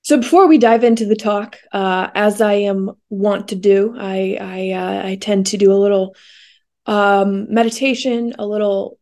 So before we dive into the talk, as I am wont to do, I tend to do a little meditation, a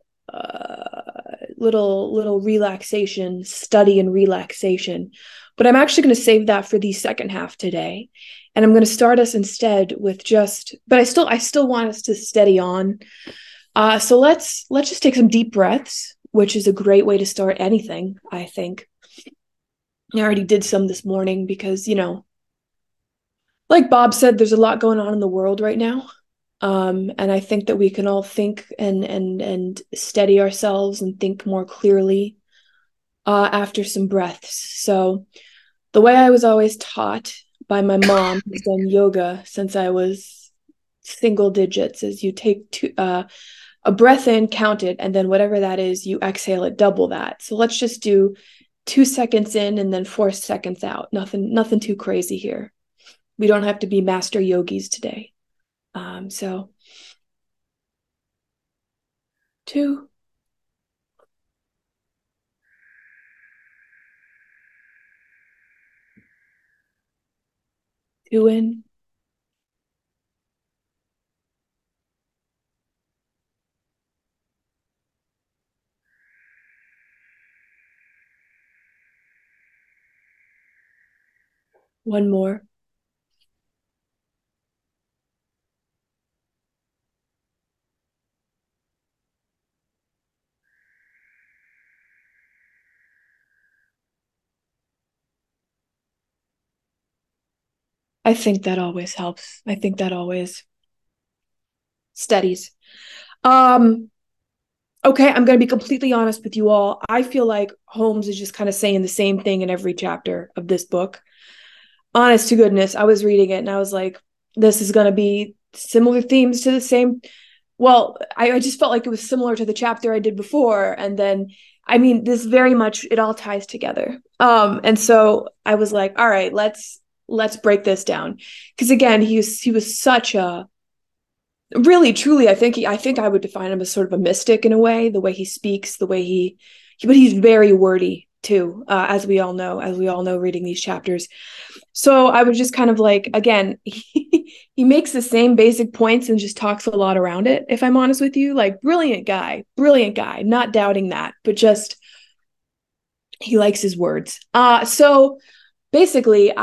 little relaxation, study and relaxation. But I'm actually going to save that for the second half today, and I'm going to start us instead with just. But I still want us to steady on. So let's just take some deep breaths, which is a great way to start anything, I think. I already did some this morning because, like Bob said, there's a lot going on in the world right now. And I think that we can all think and steady ourselves and think more clearly after some breaths. So the way I was always taught by my mom, who's done yoga since I was single digits, is you take a breath in, count it, and then whatever that is, you exhale it, double that. So let's just do 2 seconds in and then 4 seconds out. Nothing too crazy here. We don't have to be master yogis today. So 2, 2 in, 1 more. I think that always helps. I think that always steadies. Um, okay, I'm going to be completely honest with you all. I feel like Holmes is just kind of saying the same thing in every chapter of this book. Honest to goodness, I was reading it and I was like, this is going to be similar themes to the same. Well, I just felt like it was similar to the chapter I did before. And then, I mean, this very much, it all ties together. And so I was like, all right, let's break this down. Because again, he was such a really truly, I think I would define him as sort of a mystic in a way, the way he speaks, the way but he's very wordy too, as we all know reading these chapters. So I was just kind of like, again, he makes the same basic points and just talks a lot around it, if I'm honest with you. Like, brilliant guy, not doubting that, but just he likes his words. So basically,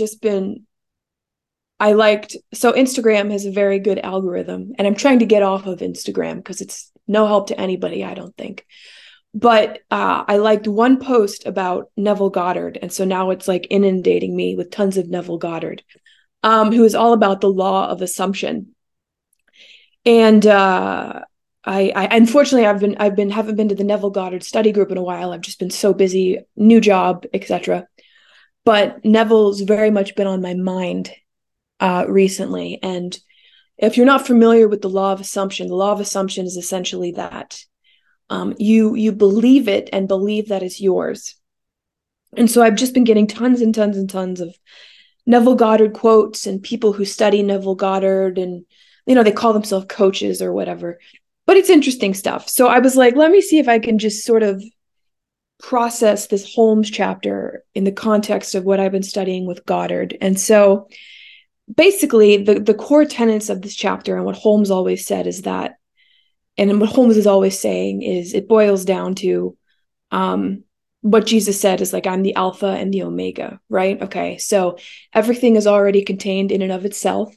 so Instagram has a very good algorithm, and I'm trying to get off of Instagram because it's no help to anybody, I don't think. But I liked one post about Neville Goddard, and so now it's like inundating me with tons of Neville Goddard, who is all about the law of assumption. And I unfortunately haven't been to the Neville Goddard study group in a while. I've just been so busy, new job, etc. But Neville's very much been on my mind recently. And if you're not familiar with the law of assumption is essentially that you believe it and believe that it's yours. And so I've just been getting tons and tons and tons of Neville Goddard quotes and people who study Neville Goddard, and they call themselves coaches or whatever. But it's interesting stuff. So I was like, let me see if I can just sort of process this Holmes chapter in the context of what I've been studying with Goddard. And so basically the core tenets of this chapter and what Holmes always said is that, and what Holmes is always saying is, it boils down to what Jesus said is like, I'm the Alpha and the Omega, right? Okay, so everything is already contained in and of itself.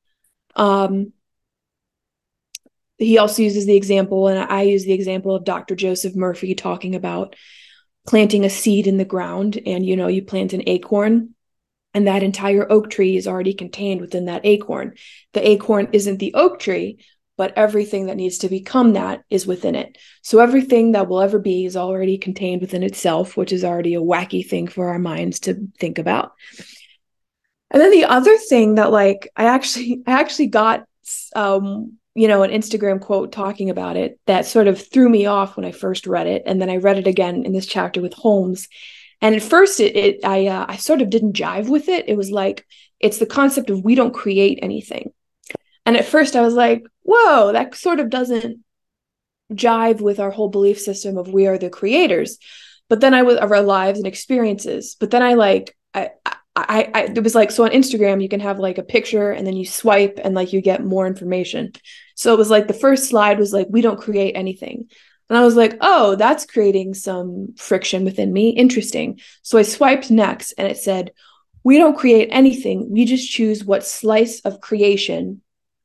He also uses the example, and I use the example of Dr. Joseph Murphy talking about planting a seed in the ground, and you plant an acorn, and that entire oak tree is already contained within that acorn. The acorn isn't the oak tree, but everything that needs to become that is within it. So everything that will ever be is already contained within itself, which is already a wacky thing for our minds to think about. And then the other thing that, like, I actually got an Instagram quote talking about it that sort of threw me off when I first read it, and then I read it again in this chapter with Holmes. And at first, I sort of didn't jive with it. It was like, it's the concept of we don't create anything. And at first, I was like, whoa, that sort of doesn't jive with our whole belief system of we are the creators. But then of our lives and experiences. But then it was like, so on Instagram, you can have like a picture and then you swipe and like you get more information. So it was like the first slide was like, we don't create anything. And I was like, oh, that's creating some friction within me. Interesting. So I swiped next and it said, we don't create anything. We just choose what slice of creation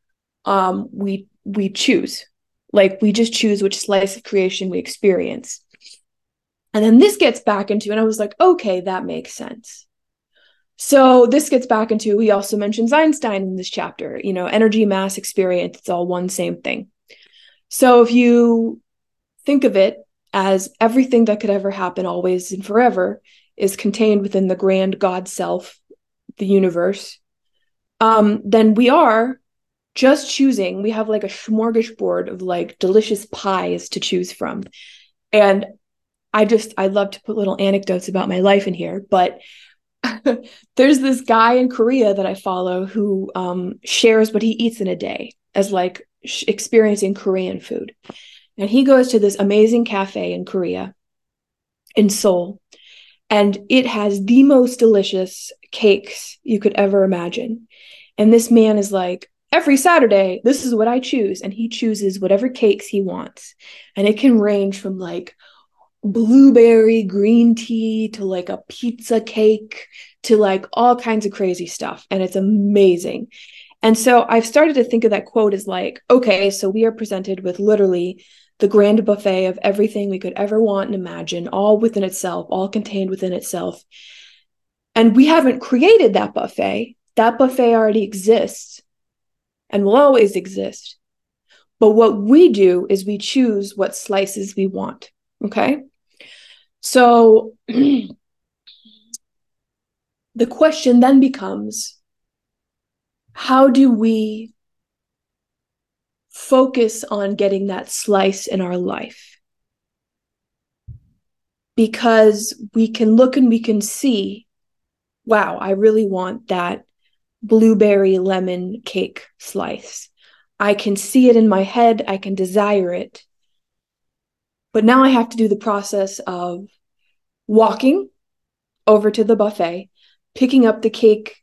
we choose. Like we just choose which slice of creation we experience. And then this gets back into, and I was like, okay, that makes sense. So this gets back into, he also mentions Einstein in this chapter, energy, mass, experience, it's all one same thing. So if you think of it as everything that could ever happen always and forever is contained within the grand God self, the universe, then we are just choosing. We have like a smorgasbord of like delicious pies to choose from. And I love to put little anecdotes about my life in here, but there's this guy in Korea that I follow who shares what he eats in a day as like experiencing Korean food. And he goes to this amazing cafe in Korea, in Seoul, and it has the most delicious cakes you could ever imagine. And this man is like, every Saturday, this is what I choose. And he chooses whatever cakes he wants. And it can range from like blueberry green tea to like a pizza cake to like all kinds of crazy stuff. And it's amazing. And so I've started to think of that quote as like, okay, so we are presented with literally the grand buffet of everything we could ever want and imagine, all within itself, all contained within itself. And we haven't created that buffet. That buffet already exists and will always exist. But what we do is we choose what slices we want. Okay. So the question then becomes, how do we focus on getting that slice in our life? Because we can look and we can see, wow, I really want that blueberry lemon cake slice. I can see it in my head. I can desire it. But now I have to do the process of walking over to the buffet, picking up the cake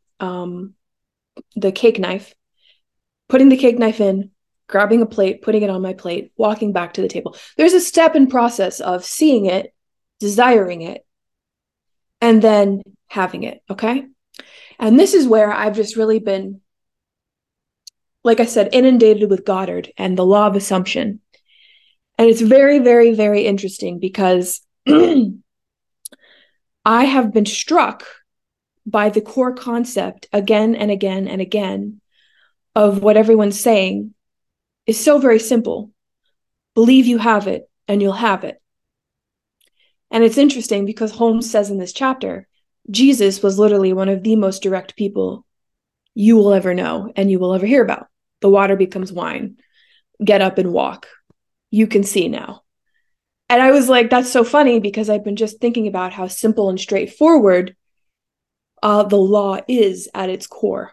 knife, putting the cake knife in, grabbing a plate, putting it on my plate, walking back to the table. There's a step and process of seeing it, desiring it, and then having it, okay? And this is where I've just really been, like I said, inundated with Goddard and the law of assumption. And it's very, very, very interesting because I have been struck by the core concept again and again and again of what everyone's saying is so very simple. Believe you have it and you'll have it. And it's interesting because Holmes says in this chapter, Jesus was literally one of the most direct people you will ever know and you will ever hear about. The water becomes wine. Get up and walk. You can see now. And I was like, that's so funny because I've been just thinking about how simple and straightforward the law is at its core.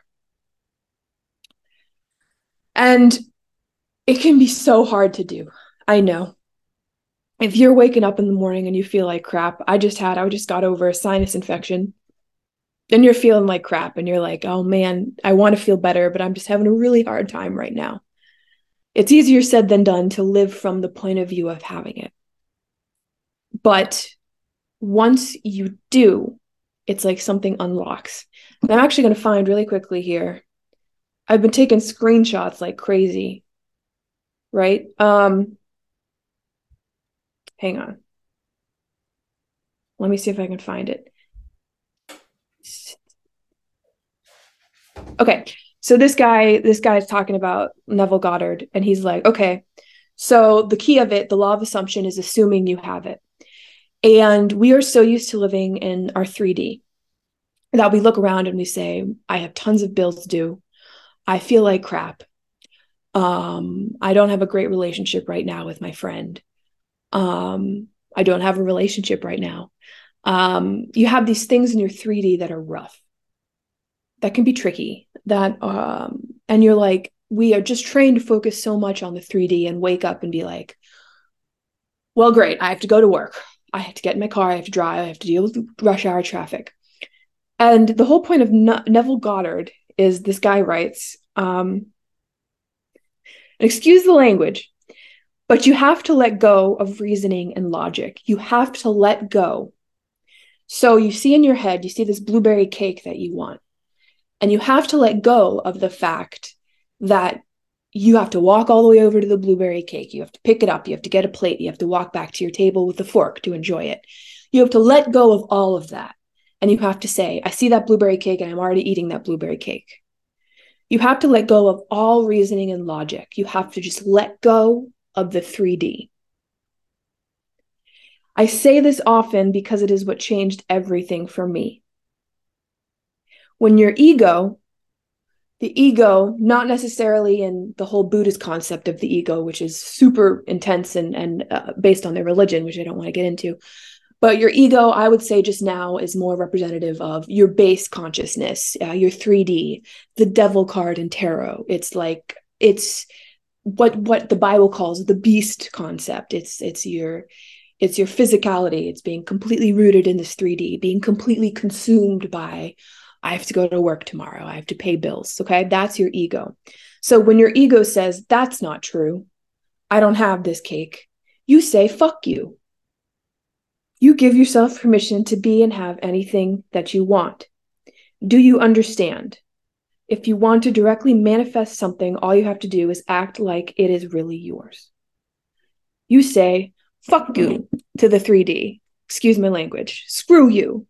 And it can be so hard to do. I know. If you're waking up in the morning and you feel like crap, I just got over a sinus infection. Then you're feeling like crap and you're like, oh man, I want to feel better, but I'm just having a really hard time right now. It's easier said than done to live from the point of view of having it. But once you do, it's like something unlocks. And I'm actually going to find really quickly here. I've been taking screenshots like crazy, right? Hang on. Let me see if I can find it. Okay. So this guy's talking about Neville Goddard, and he's like, okay, so the key of it, the law of assumption, is assuming you have it. And we are so used to living in our 3D that we look around and we say, I have tons of bills due. I feel like crap. I don't have a great relationship right now with my friend. I don't have a relationship right now. You have these things in your 3D that are rough, that can be tricky, and you're like, we are just trained to focus so much on the 3D and wake up and be like, well, great, I have to go to work. I have to get in my car. I have to drive. I have to deal with rush hour traffic. And the whole point of Neville Goddard is this guy writes, excuse the language, but you have to let go of reasoning and logic. You have to let go. So you see in your head, you see this blueberry cake that you want, and you have to let go of the fact that you have to walk all the way over to the blueberry cake. You have to pick it up. You have to get a plate. You have to walk back to your table with a fork to enjoy it. You have to let go of all of that. And you have to say, I see that blueberry cake and I'm already eating that blueberry cake. You have to let go of all reasoning and logic. You have to just let go of the 3D. I say this often because it is what changed everything for me. When your ego, the ego, not necessarily in the whole Buddhist concept of the ego, which is super intense and based on their religion, which I don't want to get into, but your ego, I would say just now, is more representative of your base consciousness, your 3D, the devil card in tarot. It's what the Bible calls the beast concept. It's your physicality. It's being completely rooted in this 3D, being completely consumed by, I have to go to work tomorrow, I have to pay bills. Okay, that's your ego. So when your ego says that's not true, I don't have this cake, you say fuck you. You give yourself permission to be and have anything that you want. Do you understand? If you want to directly manifest something, all you have to do is act like it is really yours. You say, fuck you to the 3D. Excuse my language. Screw you.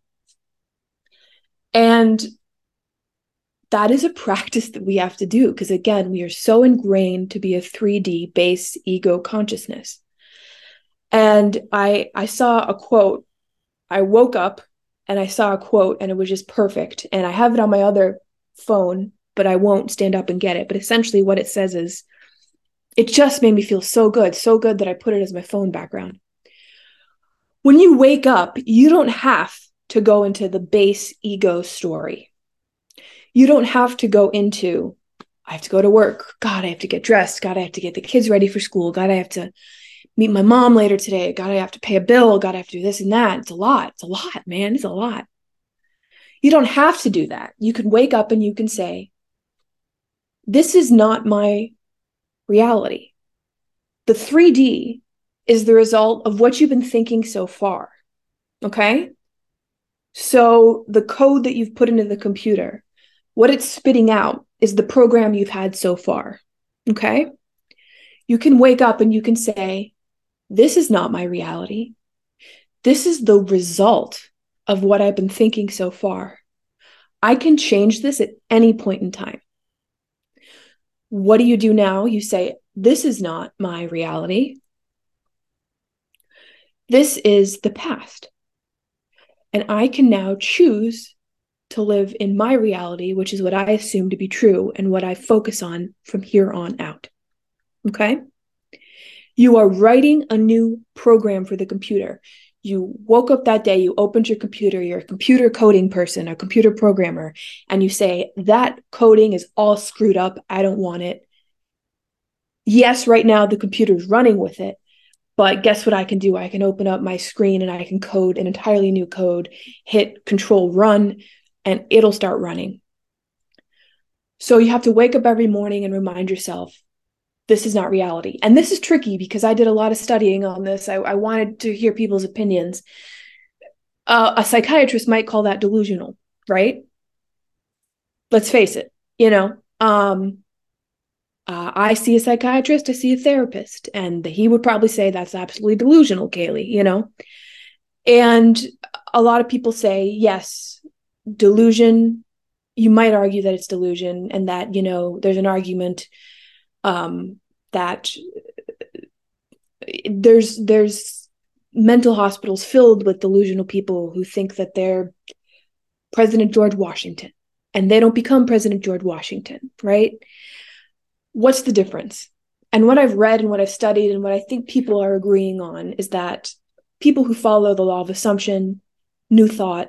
And that is a practice that we have to do because, again, we are so ingrained to be a 3D base ego consciousness. And I saw a quote. I woke up and I saw a quote and it was just perfect. And I have it on my other phone, but I won't stand up and get it. But essentially what it says is, it just made me feel so good that I put it as my phone background. When you wake up, you don't have to go into the base ego story. You don't have to go into, I have to go to work. God, I have to get dressed. God, I have to get the kids ready for school. God, I have to meet my mom later today. God, I have to pay a bill. God, I have to do this and that. It's a lot, man. It's a lot. You don't have to do that. You can wake up and you can say, this is not my reality. The 3D is the result of what you've been thinking so far. Okay? So the code that you've put into the computer, what it's spitting out is the program you've had so far. Okay? You can wake up and you can say, this is not my reality. This is the result of what I've been thinking so far. I can change this at any point in time. What do you do now? You say, this is not my reality. This is the past. And I can now choose to live in my reality, which is what I assume to be true and what I focus on from here on out. Okay? You are writing a new program for the computer. You woke up that day, you opened your computer, you're a computer coding person, a computer programmer, and you say, that coding is all screwed up. I don't want it. Yes, right now the computer's running with it, but guess what I can do? I can open up my screen and I can code an entirely new code, hit Control Run, and it'll start running. So you have to wake up every morning and remind yourself, this is not reality. And this is tricky because I did a lot of studying on this. I wanted to hear people's opinions. A psychiatrist might call that delusional, right? Let's face it, I see a psychiatrist, I see a therapist, and he would probably say that's absolutely delusional, Kaylee, And a lot of people say, yes, delusion, you might argue that it's delusion and that, there's an argument that there's mental hospitals filled with delusional people who think that they're President George Washington and they don't become President George Washington, right? What's the difference? And what I've read and what I've studied and what I think people are agreeing on is that people who follow the law of assumption, new thought,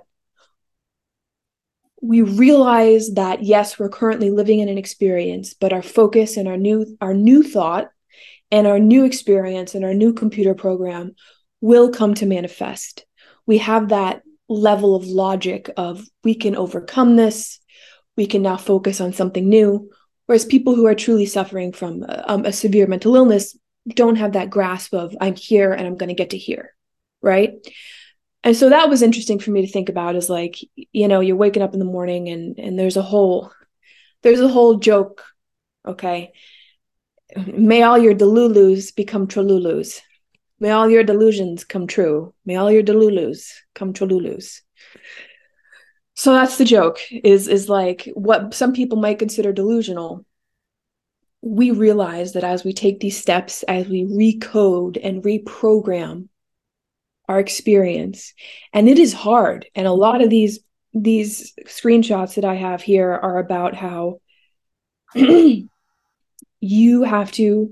we realize that, yes, we're currently living in an experience, but our focus and our new thought and our new experience and our new computer program will come to manifest. We have that level of logic of we can overcome this, we can now focus on something new. Whereas people who are truly suffering from a severe mental illness don't have that grasp of I'm here and I'm going to get to here, right? And so that was interesting for me to think about, is like, you're waking up in the morning and there's a whole joke, okay? May all your delulus become trolulus. May all your delusions come true. May all your delulus come trolulus. So that's the joke, is like what some people might consider delusional. We realize that as we take these steps, as we recode and reprogram our experience, and it is hard. And a lot of these screenshots that I have here are about how you have to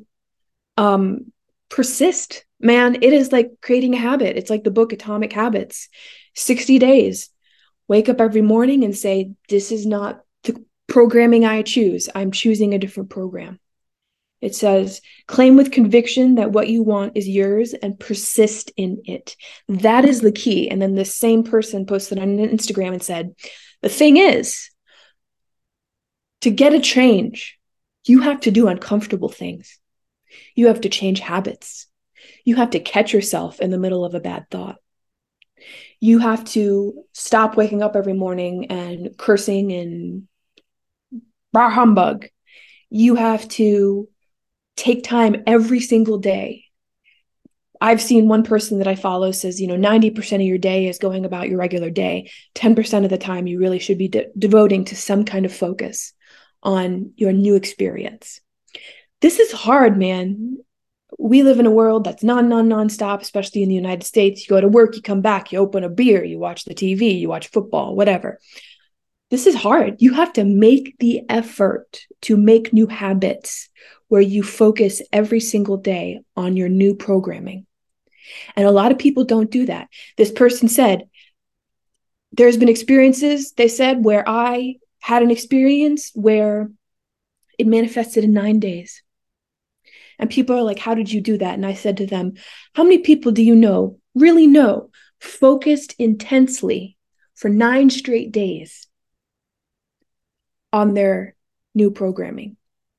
persist, man. It is like creating a habit. It's like the book Atomic Habits. 60 days. Wake up every morning and say, this is not the programming I choose. I'm choosing a different program. It says, claim with conviction that what you want is yours and persist in it. That is the key. And then the same person posted on Instagram and said, the thing is, to get a change, you have to do uncomfortable things. You have to change habits. You have to catch yourself in the middle of a bad thought. You have to stop waking up every morning and cursing and bah humbug. You have to take time every single day. I've seen one person that I follow says, 90% of your day is going about your regular day. 10% of the time you really should be devoting to some kind of focus on your new experience. This is hard, man. We live in a world that's non-stop, especially in the United States. You go to work, you come back, you open a beer, you watch the TV, you watch football, whatever. This is hard. You have to make the effort to make new habits where you focus every single day on your new programming. And a lot of people don't do that. This person said, there's been experiences, they said, where I had an experience where it manifested in 9 days. And people are like, how did you do that? And I said to them, how many people do you know, really know, focused intensely for 9 straight days on their new programming?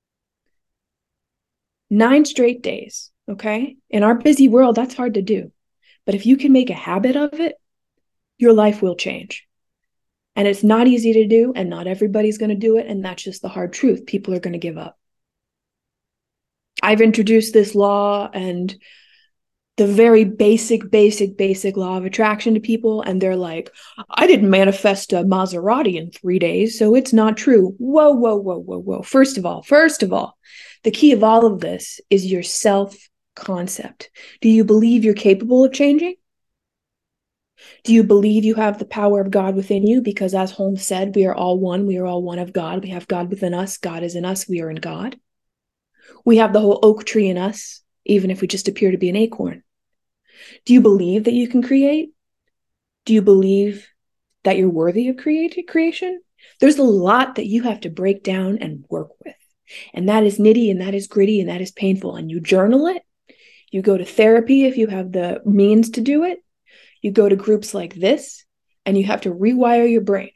9 straight days, okay? In our busy world, that's hard to do. But if you can make a habit of it, your life will change. And it's not easy to do, and not everybody's going to do it. And that's just the hard truth. People are going to give up. I've introduced this law and the very basic law of attraction to people, and they're like, I didn't manifest a Maserati in 3 days, so it's not true. Whoa. First of all, the key of all of this is your self-concept. Do you believe you're capable of changing? Do you believe you have the power of God within you? Because as Holmes said, we are all one. We are all one of God. We have God within us. God is in us. We are in God. We have the whole oak tree in us, even if we just appear to be an acorn. Do you believe that you can create? Do you believe that you're worthy of creation? There's a lot that you have to break down and work with. And that is nitty, and that is gritty, and that is painful. And you journal it. You go to therapy if you have the means to do it. You go to groups like this, and you have to rewire your brain.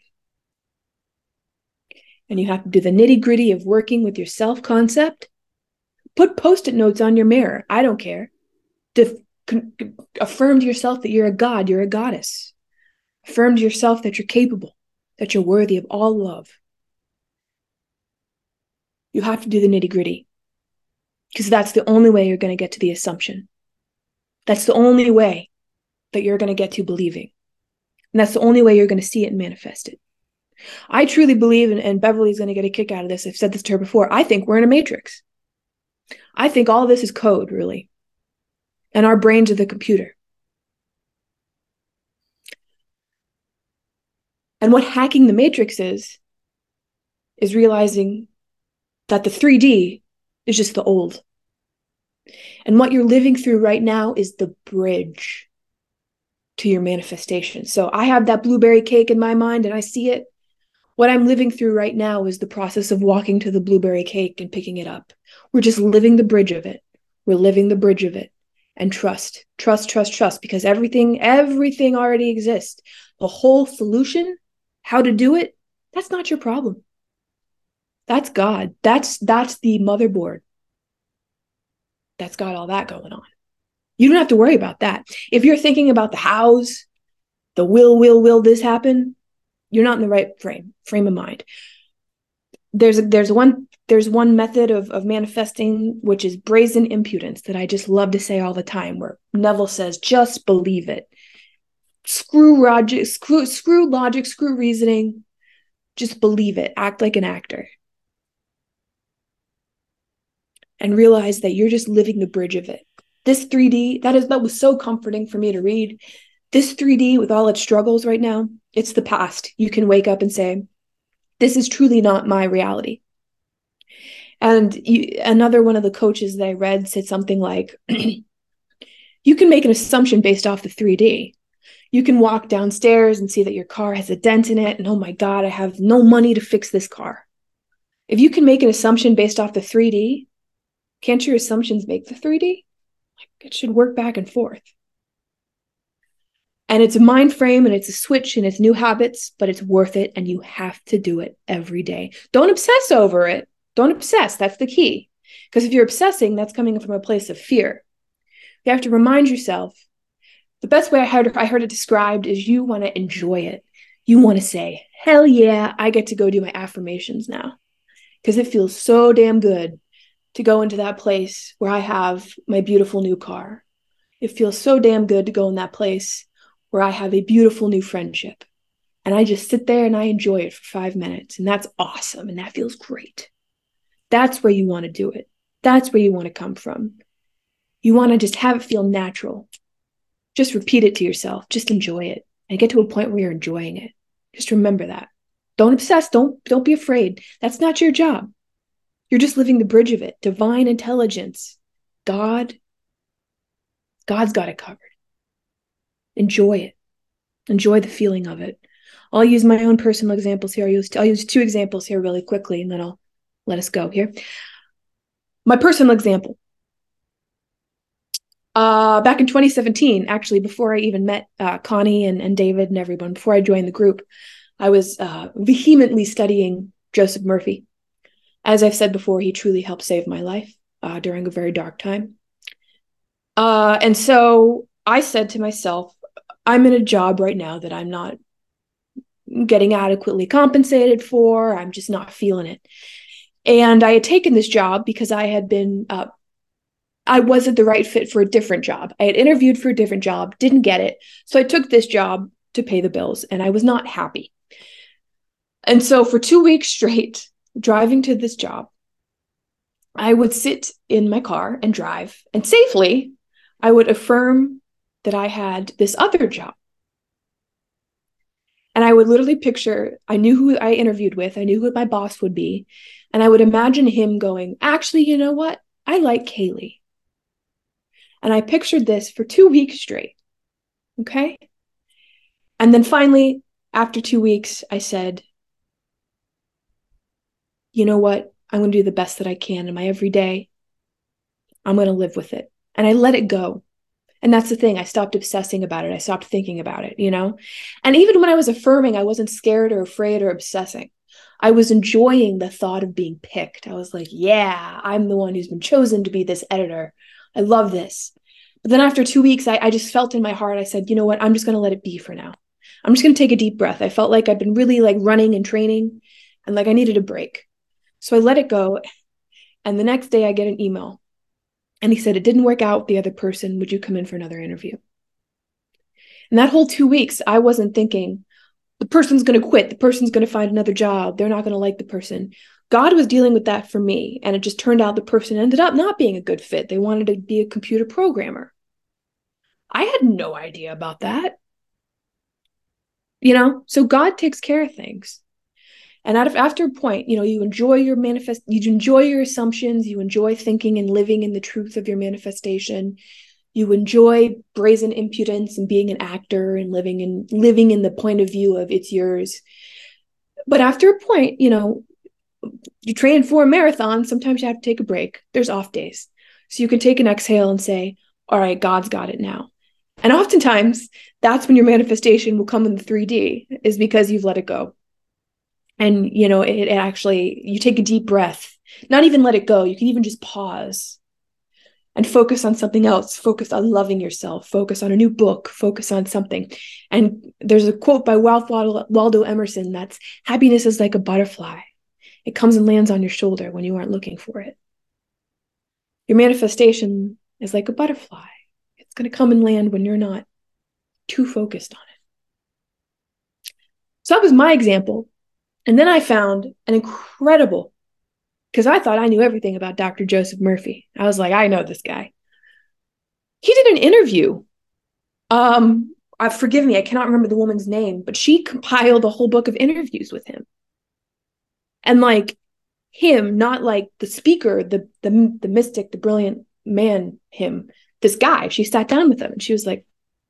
And you have to do the nitty gritty of working with your self-concept. Put Post-it notes on your mirror. I don't care. Affirm to yourself that you're a god, you're a goddess. Affirm to yourself that you're capable, that you're worthy of all love. You have to do the nitty-gritty, because that's the only way you're going to get to the assumption. That's the only way that you're going to get to believing. And that's the only way you're going to see it and manifest it. I truly believe, and Beverly's going to get a kick out of this, I've said this to her before, I think we're in a matrix. I think all of this is code, really. And our brains are the computer. And what hacking the matrix is realizing that the 3D is just the old. And what you're living through right now is the bridge to your manifestation. So I have that blueberry cake in my mind and I see it. What I'm living through right now is the process of walking to the blueberry cake and picking it up. We're just living the bridge of it. We're living the bridge of it. And trust, because everything already exists. a whole solution, how to do it, that's not your problem. That's God. That's the motherboard. That's got all that going on. You don't have to worry about that. If you're thinking about the hows, the will this happen, you're not in the right frame of mind. There's one method of manifesting, which is brazen impudence, that I just love to say all the time, where Neville says, just believe it. Screw logic, screw reasoning. Just believe it. Act like an actor. And realize that you're just living the bridge of it. This 3D, that was so comforting for me to read. This 3D, with all its struggles right now, it's the past. You can wake up and say, this is truly not my reality. And another one of the coaches that I read said something like, you can make an assumption based off the 3D. You can walk downstairs and see that your car has a dent in it, and oh my God, I have no money to fix this car. If you can make an assumption based off the 3D, can't your assumptions make the 3D? It should work back and forth. And it's a mind frame, and it's a switch, and it's new habits, but it's worth it, and you have to do it every day. Don't obsess over it. Don't obsess. That's the key. Because if you're obsessing, that's coming from a place of fear. You have to remind yourself. The best way I heard it described is you want to enjoy it. You want to say, hell yeah, I get to go do my affirmations now. Because it feels so damn good to go into that place where I have my beautiful new car. It feels so damn good to go in that place where I have a beautiful new friendship. And I just sit there and I enjoy it for 5 minutes. And that's awesome. And that feels great. That's where you want to do it. That's where you want to come from. You want to just have it feel natural. Just repeat it to yourself. Just enjoy it. And get to a point where you're enjoying it. Just remember that. Don't obsess. Don't be afraid. That's not your job. You're just living the bridge of it. Divine intelligence. God's got it covered. Enjoy it. Enjoy the feeling of it. I'll use my own personal examples here. I'll use 2 examples here really quickly, and then I'll let us go here. My personal example. Back in 2017, actually, before I even met Connie and David and everyone, before I joined the group, I was vehemently studying Joseph Murphy. As I've said before, he truly helped save my life during a very dark time. And so I said to myself, I'm in a job right now that I'm not getting adequately compensated for. I'm just not feeling it. And I had taken this job because I had been, I wasn't the right fit for a different job. I had interviewed for a different job, didn't get it. So I took this job to pay the bills, and I was not happy. And so for 2 weeks straight, driving to this job, I would sit in my car and drive, and safely, I would affirm that I had this other job. And I would literally picture, I knew who I interviewed with, I knew who my boss would be, and I would imagine him going, actually, you know what? I like Kaylee. And I pictured this for 2 weeks straight. Okay? And then finally, after 2 weeks, I said, you know what? I'm going to do the best that I can in my everyday. I'm going to live with it. And I let it go. And that's the thing. I stopped obsessing about it. I stopped thinking about it, you know? And even when I was affirming, I wasn't scared or afraid or obsessing. I was enjoying the thought of being picked. I was like, yeah, I'm the one who's been chosen to be this editor. I love this. But then after 2 weeks, I just felt in my heart, I said, you know what? I'm just going to let it be for now. I'm just going to take a deep breath. I felt like I'd been really like running and training, and like I needed a break. So I let it go. And the next day I get an email. And he said, it didn't work out with the other person. Would you come in for another interview? And that whole 2 weeks, I wasn't thinking, the person's going to quit. The person's going to find another job. They're not going to like the person. God was dealing with that for me. And it just turned out the person ended up not being a good fit. They wanted to be a computer programmer. I had no idea about that. You know, so God takes care of things. And after a point, you know, you enjoy your you enjoy your assumptions, you enjoy thinking and living in the truth of your manifestation. You enjoy brazen impudence and being an actor and living in the point of view of it's yours. But after a point, you know, you train for a marathon, sometimes you have to take a break. There's off days. So you can take an exhale and say, all right, God's got it now. And oftentimes that's when your manifestation will come in the 3D, is because you've let it go. And, it actually, you take a deep breath, not even let it go. You can even just pause and focus on something else, focus on loving yourself, focus on a new book, focus on something. And there's a quote by Ralph Waldo Emerson that's, happiness is like a butterfly. It comes and lands on your shoulder when you aren't looking for it. Your manifestation is like a butterfly. It's going to come and land when you're not too focused on it. So that was my example. And then I found an incredible, because I thought I knew everything about Dr. Joseph Murphy. I was like, I know this guy. He did an interview. Forgive me, I cannot remember the woman's name, but she compiled a whole book of interviews with him. And like him, not like the speaker, the mystic, the brilliant man, him, this guy, she sat down with him and she was like,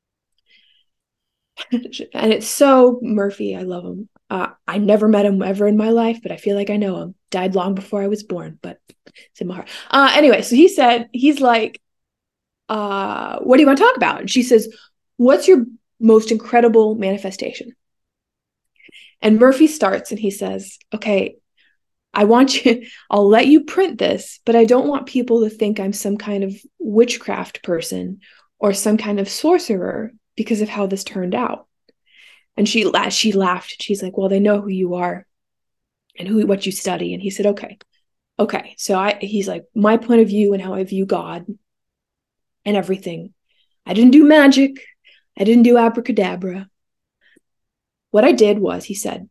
and it's so Murphy. I love him. I never met him ever in my life, but I feel like I know him. Died long before I was born, but it's in my heart. Anyway, so he's like, what do you want to talk about? And she says, what's your most incredible manifestation? And Murphy starts and he says, okay, I'll let you print this, but I don't want people to think I'm some kind of witchcraft person or some kind of sorcerer because of how this turned out. And she laughed. She's like, well, they know who you are and what you study. And he said, okay. So he's like, my point of view and how I view God and everything. I didn't do magic. I didn't do abracadabra. What I did was, he said,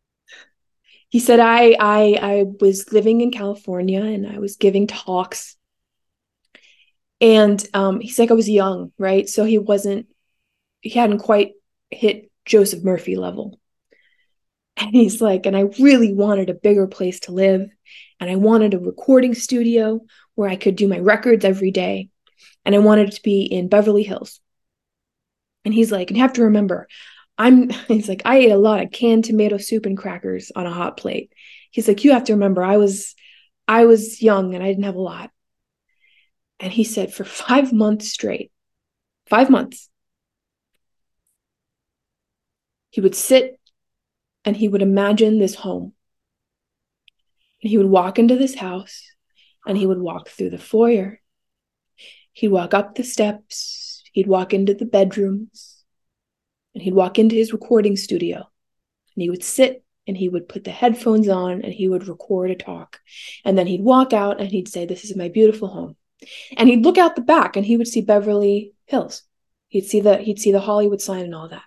I was living in California and I was giving talks. And he's like, I was young, right? So he hadn't quite hit Joseph Murphy level. And he's like, and I really wanted a bigger place to live. And I wanted a recording studio where I could do my records every day. And I wanted it to be in Beverly Hills. And he's like, and you have to remember, he's like, I ate a lot of canned tomato soup and crackers on a hot plate. He's like, you have to remember, I was young and I didn't have a lot. And he said, for 5 months straight, 5 months, he would sit and he would imagine this home. And he would walk into this house and he would walk through the foyer. He'd walk up the steps. He'd walk into the bedrooms. And he'd walk into his recording studio. And he would sit and he would put the headphones on and he would record a talk. And then he'd walk out and he'd say, this is my beautiful home. And he'd look out the back and he would see Beverly Hills. He'd see the Hollywood sign and all that.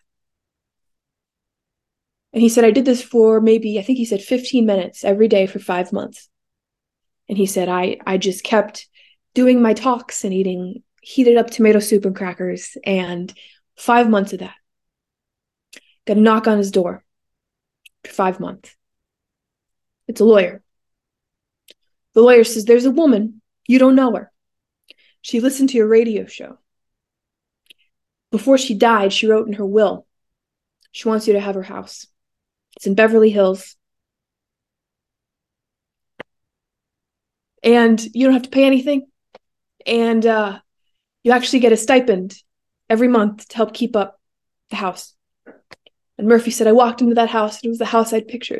And he said, I did this for maybe, I think he said 15 minutes every day for 5 months. And he said, I just kept doing my talks and eating heated up tomato soup and crackers. And 5 months of that. Got a knock on his door for 5 months. It's a lawyer. The lawyer says, there's a woman. You don't know her. She listened to your radio show. Before she died, she wrote in her will, she wants you to have her house. It's in Beverly Hills. And you don't have to pay anything. And you actually get a stipend every month to help keep up the house. And Murphy said, I walked into that house and it was the house I'd pictured.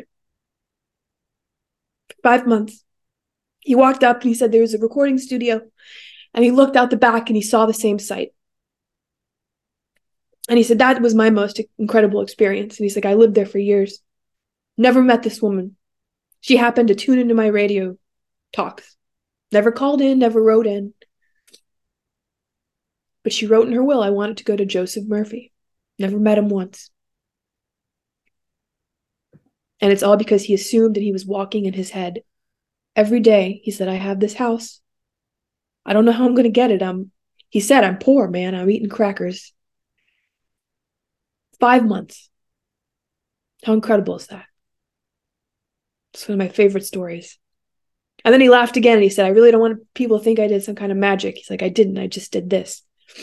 For 5 months. He walked up and he said there was a recording studio. And he looked out the back and he saw the same site. And he said, that was my most incredible experience. And he's like, I lived there for years. Never met this woman. She happened to tune into my radio talks. Never called in, never wrote in. But she wrote in her will, I wanted to go to Joseph Murphy. Never met him once. And it's all because he assumed that he was walking in his head. Every day, he said, I have this house. I don't know how I'm going to get it. He said, I'm poor, man. I'm eating crackers. 5 months. How incredible is that? It's one of my favorite stories. And then he laughed again and he said, I really don't want people to think I did some kind of magic. He's like, I didn't. I just did this.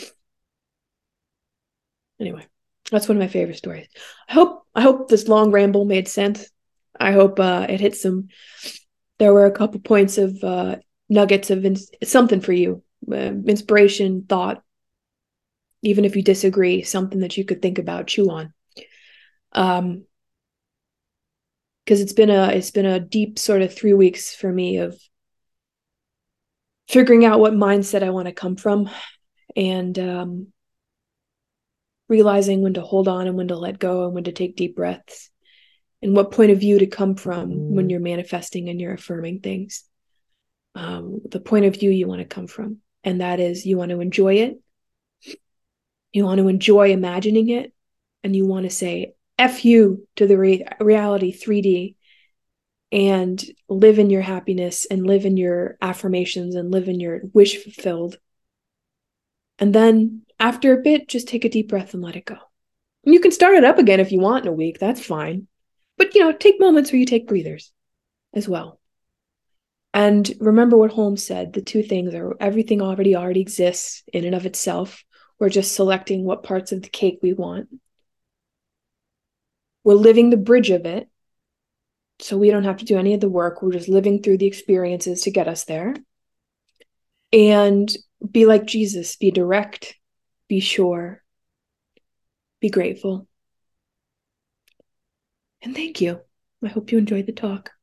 Anyway, that's one of my favorite stories. I hope this long ramble made sense. I hope it hit some. There were a couple points of nuggets of something for you, inspiration, thought. even if you disagree, something that you could think about, chew on. Because it's been a deep sort of 3 weeks for me of figuring out what mindset I want to come from, and realizing when to hold on and when to let go and when to take deep breaths, and what point of view to come from when you're manifesting and you're affirming things. The point of view you want to come from, and that is you want to enjoy it. You want to enjoy imagining it, and you want to say F you to the reality 3D, and live in your happiness and live in your affirmations and live in your wish fulfilled. And then after a bit, just take a deep breath and let it go. And you can start it up again if you want in a week. That's fine. But, take moments where you take breathers as well. And remember what Holmes said. The two things are everything already exists in and of itself. We're just selecting what parts of the cake we want. We're living the bridge of it, so we don't have to do any of the work. We're just living through the experiences to get us there. And be like Jesus. Be direct. Be sure. Be grateful. And thank you. I hope you enjoyed the talk.